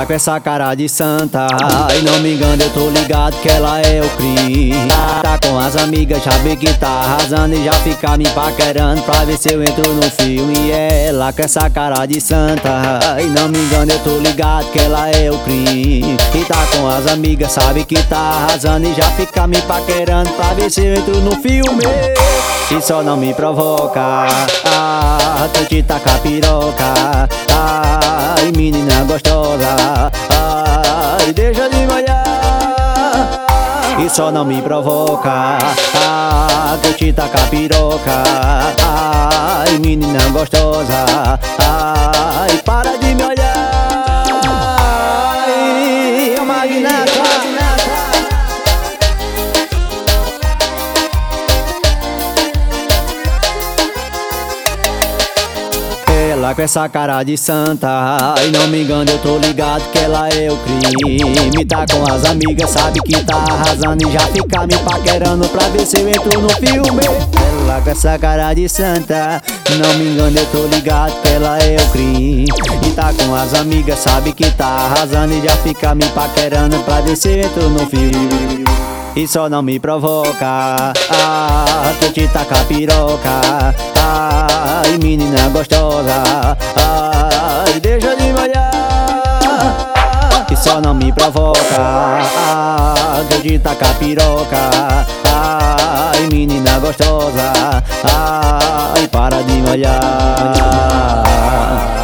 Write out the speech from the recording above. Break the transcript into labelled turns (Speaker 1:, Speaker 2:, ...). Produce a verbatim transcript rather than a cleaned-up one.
Speaker 1: Ela com essa cara de santa, e não me engano, eu tô ligado que ela é o Cris. Tá com as amigas, já vê que tá arrasando e já fica me paquerando pra ver se eu entro no filme. E ela com essa cara de santa, e não me engano, eu tô ligado que ela é o Cris. E tá com as amigas, sabe que tá arrasando e já fica me paquerando pra ver se eu entro no filme. E só não me provoca, ah, tô te tacar piroca. Ai, menina gostosa, ai, deixa de molhar. E só não me provoca, ah, tô te tacar piroca. Ai, menina gostosa, ai, para de me olhar. Ai, magnata. Ela com essa cara de santa, e não me engano, eu tô ligado que ela é o crime. Tá com as amigas, sabe que tá arrasando e já fica me paquerando pra ver se eu entro no filme. Ela com essa cara de santa, não me engano, eu tô ligado que ela é o crime. E tá com as amigas, sabe que tá arrasando e já fica me paquerando pra ver se eu entro no filme. E só não me provoca, ah, tô te tacar piroca. Ai, menina gostosa, ai, deixa de molhar. E só não me provoca, ah, tô te tacar piroca. Ai, menina gostosa, ai, para de molhar.